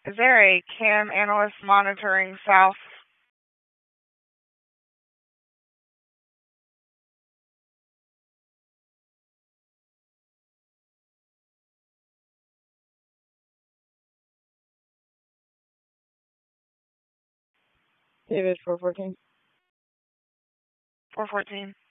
Is there a CAM analyst monitoring south? David 414. 414.